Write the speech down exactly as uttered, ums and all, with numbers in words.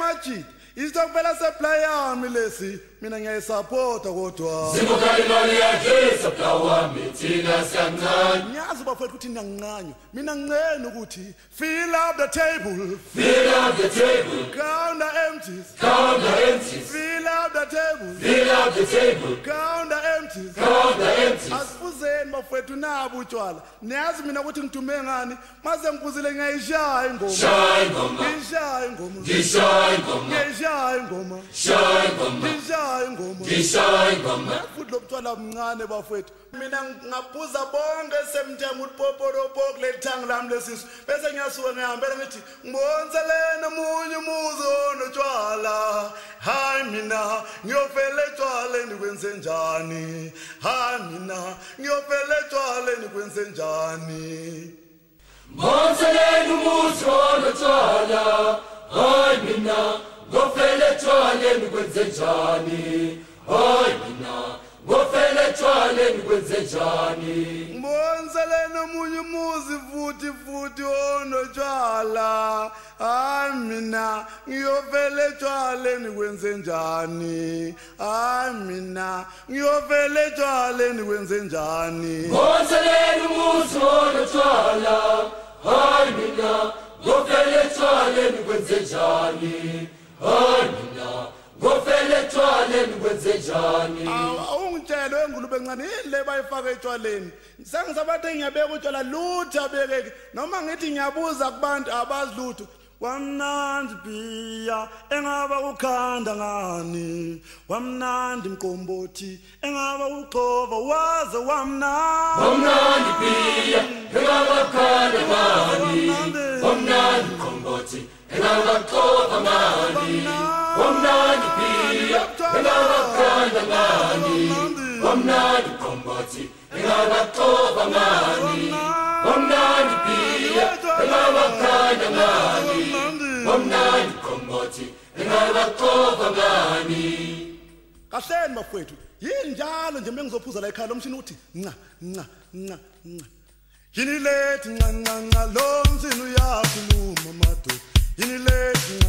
Majid isitokubela supply yami lesi mina ngiyayisupport kodwa Sibuka imali yakhe supply wami thina siyancane Ngiyazi bafethu ukuthi ninganqanyo mina ngicela ukuthi fill up the table Fill up the table count the empties Count the empties fill up the table Fill up the table count the empties Count the empties Asifuzeni bafethu nabo utshwala niyazi mina ukuthi ngithume ngani maze ngibuzile ngiyayishaya ingoma Shaya ingoma ngishaya ingoma Ngishaya ingoma ngishaya ingoma Shaya ingoma ngishaya ingoma Ngishaya ingoma futhi lobutshwala mncane bafethu mina ngaphuza bonke semthenga utipoporopo kulethanga lami lesisu bese ngiyasuka ngihambela ngithi ngibonzelena umunye umuzi onotshwala hayi mina ngiyofela etshwaleni kwenze njani hayi mina ngiyofela etshwaleni kwenze njani Ngibonzelena umuzi onotshwala hayi mina ngiyofela etshwaleni kwenze njani hayi mina ngofela etshwaleni kwenze njani Ngibonzelena umunye umuzi futhi futhi onotshwala hayi mina ngiyofela etshwaleni kwenze njani hayi mina ngiyofela etshwaleni kwenze njani Ngibonzelena umuzi onotshwala hayi mina ngofela etshwaleni kwenze njani hayi mina ngofela etshwaleni kwenze njani awungitshela wengulube encane yini le bayifaka etshwaleni sengisabathe ngiyabeka utshwala lutho abekeke noma ngithi ngiyabuza kubantu abazi lutho wamnandi biya engaba ukhanda ngani wamnandi mqombothi engaba uxova waze wamnandi wamnandi biya engaba ukhanda ngani wamnandi mqombothi engaba uxova ngani wamnandi biya engaba ukhanda ngani wamnandi mqombothi engaba uxova ngani wamnandi biya engaba ukhanda ngani wamnandi mqombothi engaba uxova ngani kahleni bafowethu yini njalo nje mengizophuza la ekhaya lo mshini uthi nca nca nca nca yini lethi nca nca nca lo mshini uyakhuluma madoda yini lethi